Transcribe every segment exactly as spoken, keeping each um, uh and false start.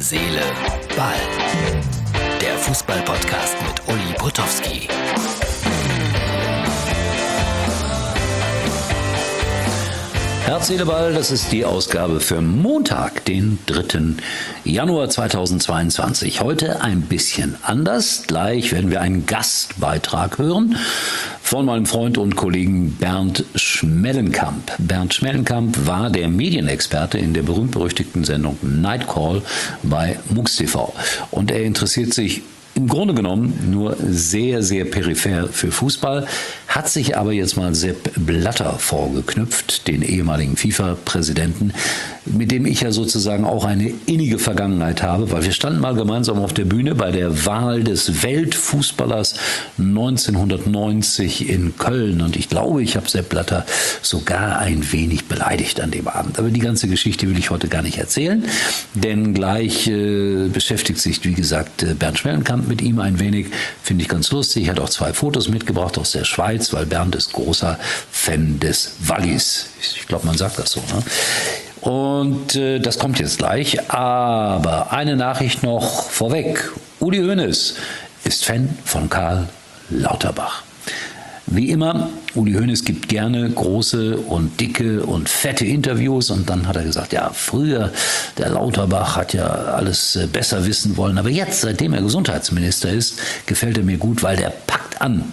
Seele, Ball. Der Fußball-Podcast mit Uli Potowski. Herz, Seele, Ball, das ist die Ausgabe für Montag, den dritten Januar zweitausendzweiundzwanzig. Heute ein bisschen anders. Gleich werden wir einen Gastbeitrag hören von meinem Freund und Kollegen Bernd Schmellenkamp. Bernd Schmellenkamp war der Medienexperte in der berühmt-berüchtigten Sendung Night Call bei MUX T V. Und er interessiert sich im Grunde genommen nur sehr, sehr peripher für Fußball, hat sich aber jetzt mal Sepp Blatter vorgeknüpft, den ehemaligen FIFA-Präsidenten, mit dem ich ja sozusagen auch eine innige Vergangenheit habe, weil wir standen mal gemeinsam auf der Bühne bei der Wahl des Weltfußballers neunzehnhundertneunzig in Köln und ich glaube, ich habe Sepp Blatter sogar ein wenig beleidigt an dem Abend. Aber die ganze Geschichte will ich heute gar nicht erzählen, denn gleich äh, beschäftigt sich, wie gesagt, äh, Bernd Schmellenkamp mit ihm ein wenig, finde ich ganz lustig. Er hat auch zwei Fotos mitgebracht aus der Schweiz, weil Bernd ist großer Fan des Wallis. Ich glaube, man sagt das so, ne? Und äh, das kommt jetzt gleich. Aber eine Nachricht noch vorweg. Uli Hoeneß ist Fan von Karl Lauterbach. Wie immer, Uli Hoeneß gibt gerne große und dicke und fette Interviews und dann hat er gesagt, ja, früher, der Lauterbach hat ja alles besser wissen wollen, aber jetzt, seitdem er Gesundheitsminister ist, gefällt er mir gut, weil der packt an.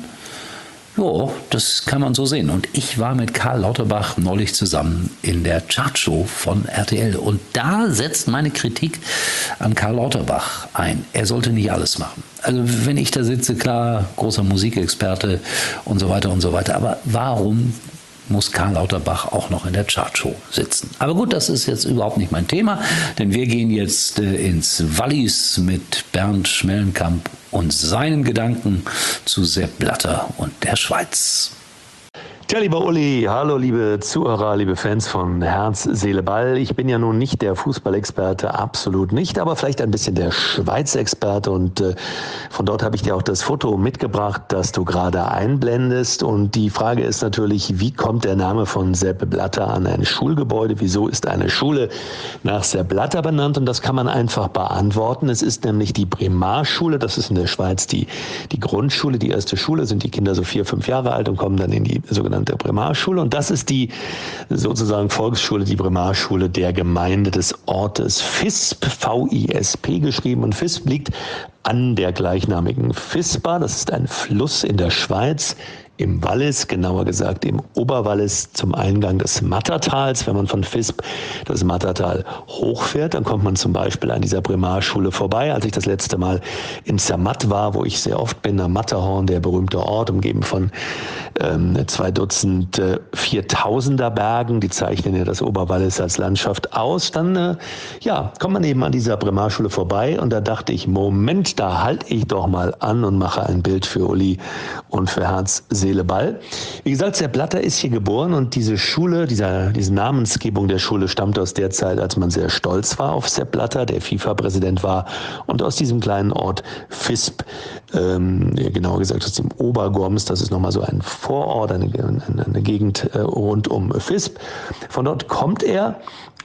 Jo, das kann man so sehen. Und ich war mit Karl Lauterbach neulich zusammen in der Chartshow von R T L. Und da setzt meine Kritik an Karl Lauterbach ein. Er sollte nicht alles machen. Also wenn ich da sitze, klar, großer Musikexperte und so weiter und so weiter. Aber warum muss Karl Lauterbach auch noch in der Chartshow sitzen? Aber gut, das ist jetzt überhaupt nicht mein Thema, denn wir gehen jetzt äh, ins Wallis mit Bernd Schmellenkamp und seinen Gedanken zu Sepp Blatter und der Schweiz. Tja, lieber Uli, hallo liebe Zuhörer, liebe Fans von Herz, Seele, Ball. Ich bin ja nun nicht der Fußballexperte, absolut nicht, aber vielleicht ein bisschen der Schweiz-Experte und äh, von dort habe ich dir auch das Foto mitgebracht, das du gerade einblendest und die Frage ist natürlich, wie kommt der Name von Sepp Blatter an ein Schulgebäude? Wieso ist eine Schule nach Sepp Blatter benannt? Und das kann man einfach beantworten. Es ist nämlich die Primarschule, das ist in der Schweiz die, die Grundschule, die erste Schule, sind die Kinder so vier, fünf Jahre alt und kommen dann in die sogenannte der Primarschule und das ist die sozusagen Volksschule, die Primarschule der Gemeinde des Ortes Visp, V I S P geschrieben und Visp liegt an der gleichnamigen Vispa, das ist ein Fluss in der Schweiz, im Wallis, genauer gesagt im Oberwallis zum Eingang des Mattertals. Wenn man von Visp das Mattertal hochfährt, dann kommt man zum Beispiel an dieser Primarschule vorbei. Als ich das letzte Mal in Zermatt war, wo ich sehr oft bin, am Matterhorn, der berühmte Ort, umgeben von ähm, zwei Dutzend äh, Viertausender Bergen, die zeichnen ja das Oberwallis als Landschaft aus, dann äh, ja, kommt man eben an dieser Primarschule vorbei und da dachte ich, Moment, da halte ich doch mal an und mache ein Bild für Uli und für Herz, Seele, Ball. Wie gesagt, Sepp Blatter ist hier geboren und diese Schule, dieser, diese Namensgebung der Schule stammt aus der Zeit, als man sehr stolz war auf Sepp Blatter, der FIFA-Präsident war und aus diesem kleinen Ort Visp, ähm, genauer gesagt aus dem Obergoms, das ist nochmal so ein Vorort, eine, eine, eine Gegend äh, rund um Visp. Von dort kommt er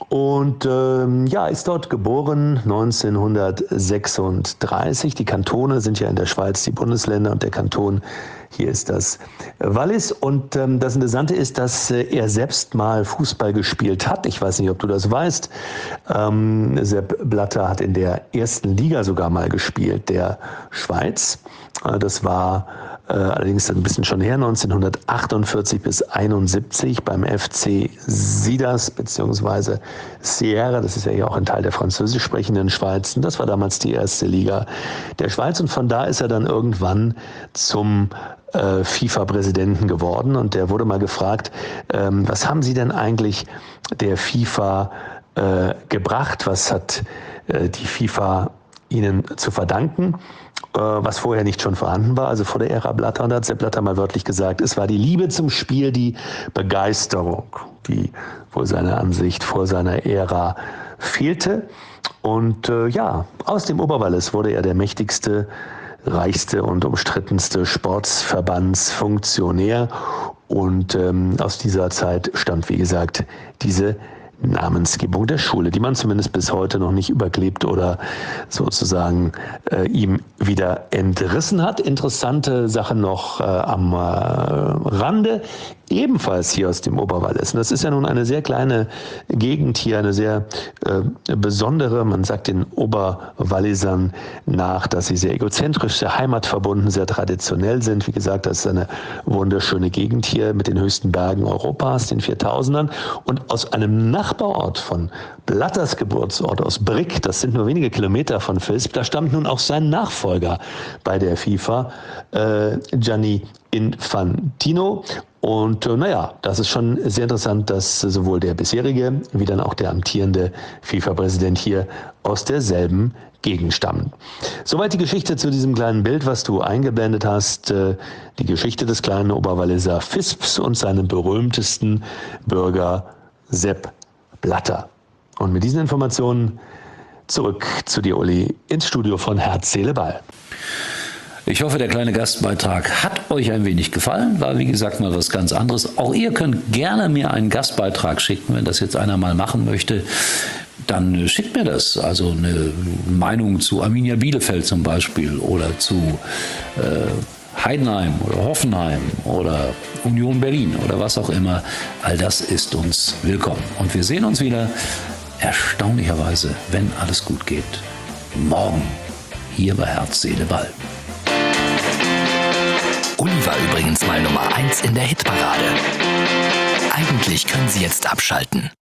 und ähm, ja, ist dort geboren neunzehnhundertsechsunddreißig. Die Kantone sind ja in der Schweiz die Bundesländer und der Kanton hier ist das Wallis und ähm, das Interessante ist, dass äh, er selbst mal Fußball gespielt hat. Ich weiß nicht, ob du das weißt. Ähm, Sepp Blatter hat in der ersten Liga sogar mal gespielt, der Schweiz. Äh, das war äh, allerdings ein bisschen schon her, neunzehnhundertachtundvierzig bis einundsiebzig beim F C Sidas bzw. Sierra. Das ist ja hier auch ein Teil der französisch sprechenden Schweiz. Und das war damals die erste Liga der Schweiz und von da ist er dann irgendwann zum äh, FIFA-Präsidenten geworden und der wurde mal gefragt, ähm, was haben Sie denn eigentlich der FIFA äh, gebracht? Was hat äh, die FIFA Ihnen zu verdanken? Äh, was vorher nicht schon vorhanden war, also vor der Ära Blatter. Und da hat Sepp Blatter mal wörtlich gesagt, es war die Liebe zum Spiel, die Begeisterung, die wohl seiner Ansicht vor seiner Ära fehlte. Und äh, ja, aus dem Oberwallis wurde er der mächtigste, reichste und umstrittenste Sportverbandsfunktionär. Und ähm, aus dieser Zeit stammt, wie gesagt, diese Namensgebung der Schule, die man zumindest bis heute noch nicht überklebt oder sozusagen äh, ihm wieder entrissen hat. Interessante Sache noch äh, am äh, Rande, ebenfalls hier aus dem Oberwallis. Und das ist ja nun eine sehr kleine Gegend hier, eine sehr äh, besondere. Man sagt den Oberwallisern nach, dass sie sehr egozentrisch, sehr heimatverbunden, sehr traditionell sind. Wie gesagt, das ist eine wunderschöne Gegend hier mit den höchsten Bergen Europas, den viertausendern. Und aus einem Nachbarort von Blatters Geburtsort, aus Brick, das sind nur wenige Kilometer von Visp, da stammt nun auch sein Nachfolger bei der FIFA, äh, Gianni Infantino. Und äh, naja, das ist schon sehr interessant, dass sowohl der bisherige wie dann auch der amtierende FIFA-Präsident hier aus derselben Gegend stammen. Soweit die Geschichte zu diesem kleinen Bild, was du eingeblendet hast. Äh, die Geschichte des kleinen Oberwalliser Visps und seinem berühmtesten Bürger Sepp Blatter. Und mit diesen Informationen zurück zu dir, Uli, ins Studio von Herz, Seele, Ball. Ich hoffe, der kleine Gastbeitrag hat euch ein wenig gefallen. War, wie gesagt, mal was ganz anderes. Auch ihr könnt gerne mir einen Gastbeitrag schicken, wenn das jetzt einer mal machen möchte. Dann schickt mir das. Also eine Meinung zu Arminia Bielefeld zum Beispiel oder zu äh, Heidenheim oder Hoffenheim oder Union Berlin oder was auch immer. All das ist uns willkommen. Und wir sehen uns wieder, erstaunlicherweise, wenn alles gut geht, morgen hier bei Herz, Seele, Ball. Uli war übrigens mal Nummer eins in der Hitparade. Eigentlich können Sie jetzt abschalten.